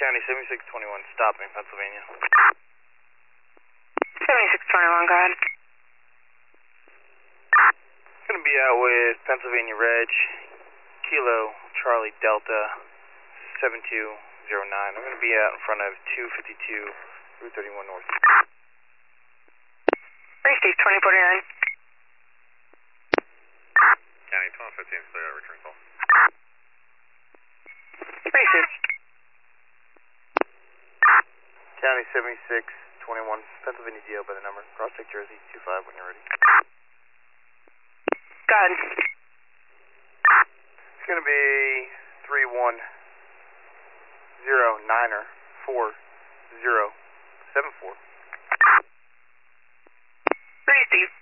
County 7621, stopping, Pennsylvania. 7621, go ahead. Going to be out with Pennsylvania Reg, Kilo, Charlie Delta, 7209. I'm going to be out in front of 252, Route 31 North. Receive 2049. County 1215, clear out, return call. Receive. County 7621, Pennsylvania DL by the number. Cross check Jersey 25 when you're ready. Go ahead. It's going to be 3109er 4074. Receive.